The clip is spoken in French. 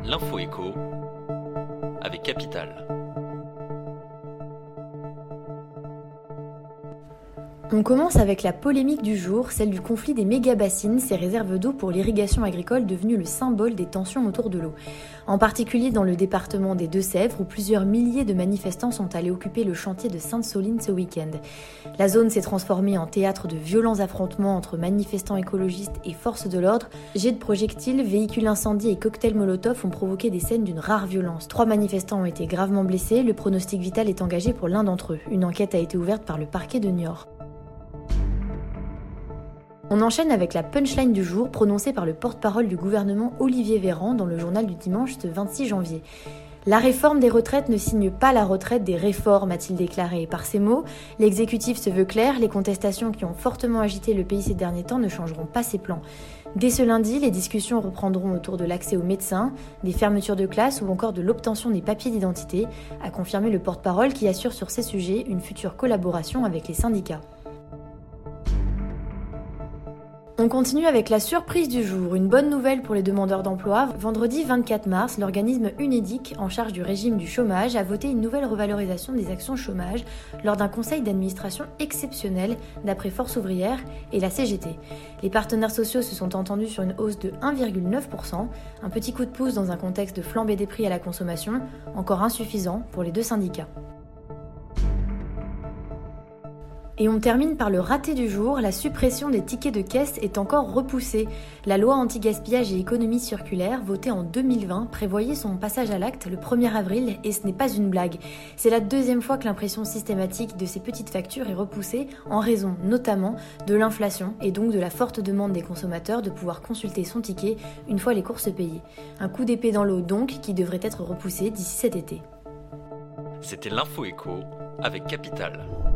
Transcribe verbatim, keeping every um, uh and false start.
L'info écho avec Capital. On commence avec la polémique du jour, celle du conflit des méga-bassines, ces réserves d'eau pour l'irrigation agricole devenues le symbole des tensions autour de l'eau. En particulier dans le département des Deux-Sèvres, où plusieurs milliers de manifestants sont allés occuper le chantier de Sainte-Soline ce week-end. La zone s'est transformée en théâtre de violents affrontements entre manifestants écologistes et forces de l'ordre. Jets de projectiles, véhicules incendiés et cocktails Molotov ont provoqué des scènes d'une rare violence. Trois manifestants ont été gravement blessés, le pronostic vital est engagé pour l'un d'entre eux. Une enquête a été ouverte par le parquet de Niort. On enchaîne avec la punchline du jour prononcée par le porte-parole du gouvernement Olivier Véran dans le journal du dimanche ce vingt-six janvier. La réforme des retraites ne signe pas la retraite des réformes, a-t-il déclaré. Par ces mots, l'exécutif se veut clair, les contestations qui ont fortement agité le pays ces derniers temps ne changeront pas ses plans. Dès ce lundi, les discussions reprendront autour de l'accès aux médecins, des fermetures de classes ou encore de l'obtention des papiers d'identité, a confirmé le porte-parole qui assure sur ces sujets une future collaboration avec les syndicats. On continue avec la surprise du jour, une bonne nouvelle pour les demandeurs d'emploi. Vendredi vingt-quatre mars, l'organisme Unédic, en charge du régime du chômage, a voté une nouvelle revalorisation des actions chômage lors d'un conseil d'administration exceptionnel d'après Force ouvrière et la C G T. Les partenaires sociaux se sont entendus sur une hausse de un virgule neuf pour cent, un petit coup de pouce dans un contexte de flambée des prix à la consommation, encore insuffisant pour les deux syndicats. Et on termine par le raté du jour, la suppression des tickets de caisse est encore repoussée. La loi anti-gaspillage et économie circulaire, votée en deux mille vingt, prévoyait son passage à l'acte le premier avril et ce n'est pas une blague. C'est la deuxième fois que l'impression systématique de ces petites factures est repoussée en raison notamment de l'inflation et donc de la forte demande des consommateurs de pouvoir consulter son ticket une fois les courses payées. Un coup d'épée dans l'eau donc qui devrait être repoussé d'ici cet été. C'était l'Info écho avec Capital.